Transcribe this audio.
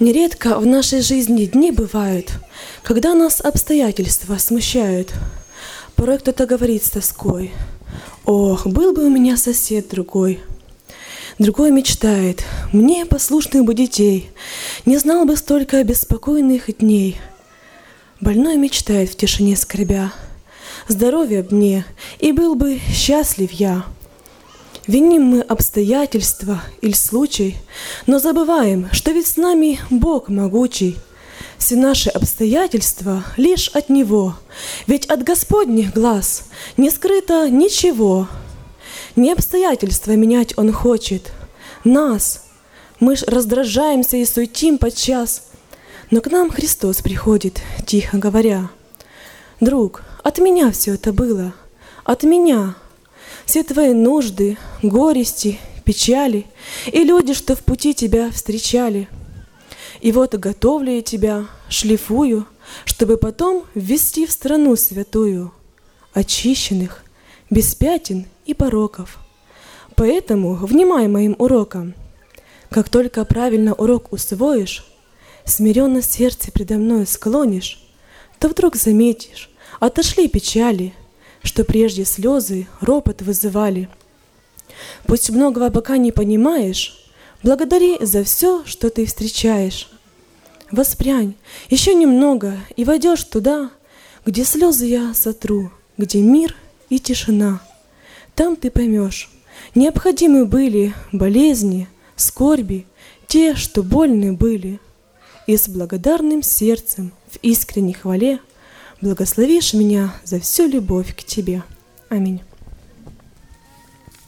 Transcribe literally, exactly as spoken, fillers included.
Нередко в нашей жизни дни бывают, когда нас обстоятельства смущают. Порой кто-то говорит с тоской: «Ох, был бы у меня сосед другой». Другой мечтает: «Мне послушных бы детей, не знал бы столько беспокойных дней». Больной мечтает в тишине скорбя: «Здоровья б мне, и был бы счастлив я». Виним мы обстоятельства или случай, но забываем, что ведь с нами Бог могучий. Все наши обстоятельства лишь от Него, ведь от Господних глаз не скрыто ничего. Не обстоятельства менять Он хочет, нас. Мы ж раздражаемся и суетим подчас, но к нам Христос приходит, тихо говоря: «Друг, от меня все это было, от меня. Все твои нужды, горести, печали и люди, что в пути тебя встречали. И вот готовлю я тебя, шлифую, чтобы потом ввести в страну святую, очищенных, без пятен и пороков. Поэтому внимай моим урокам. Как только правильно урок усвоишь, смиренно сердце предо мною склонишь, то вдруг заметишь, отошли печали, что прежде слезы ропот вызывали. Пусть многого пока не понимаешь, благодари за все, что ты встречаешь. Воспрянь еще немного и войдешь туда, где слезы я сотру, где мир и тишина. Там ты поймешь, необходимы были болезни, скорби, те, что больны были. И с благодарным сердцем в искренней хвале благословишь меня за всю любовь к Тебе. Аминь.